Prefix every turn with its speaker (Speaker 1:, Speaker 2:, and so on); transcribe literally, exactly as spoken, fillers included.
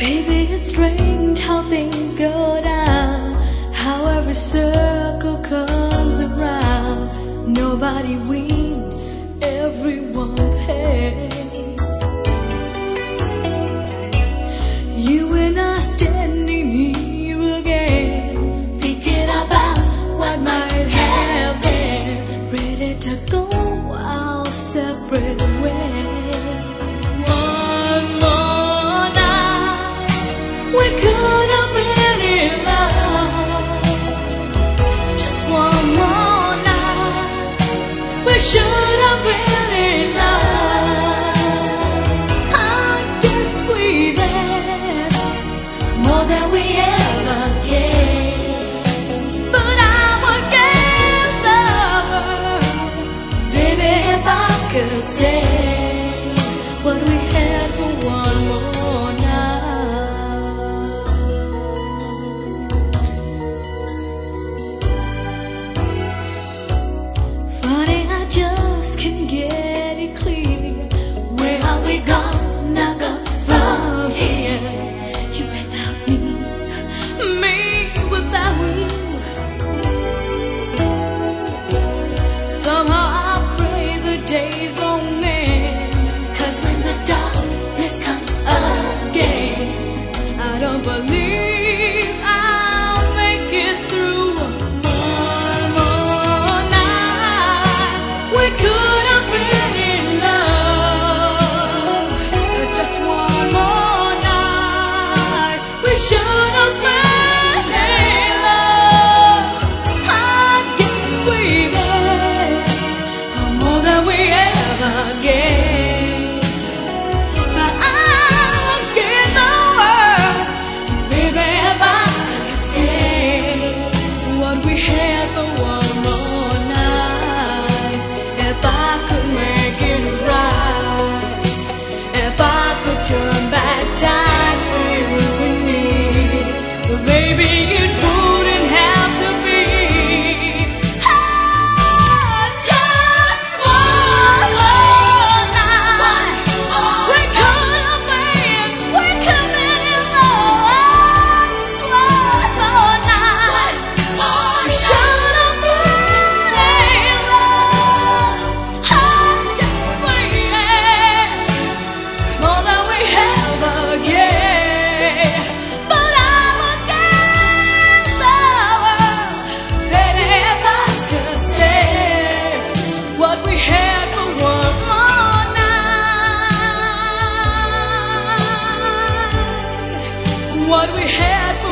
Speaker 1: Baby, it's strange how things go down, how every circle comes around. Nobody wins, everyone pays. You and I standing here again, thinking about what might have been, ready to go our separate ways. One more night, we could have been in love. Just one more night, we should have been in love. I guess we've asked more than we ever gave, but I'm a game lover. Baby, if I could say what we had for one more night. Funny, I just can't get it clear. Where are we gonna go from here? You without me, me without you. Somehow I pray the days don't end, 'cause when the darkness comes again, I don't believe I'll make it through. One more night, we could have been in love. Just one more night, we should have been in love. I guess we've had more than we ever gave, but I'll give the world, baby, if I could say what we had for one more night. If I could make it right, if I could turn back time for you and me, baby, it wouldn't have to be. Just one more night, we could have been, we could have been in love. One more night, we should have been in love. I guess we had more than we ever gave, but I'm against the world. Baby, if I could say what we had for one more night, what we had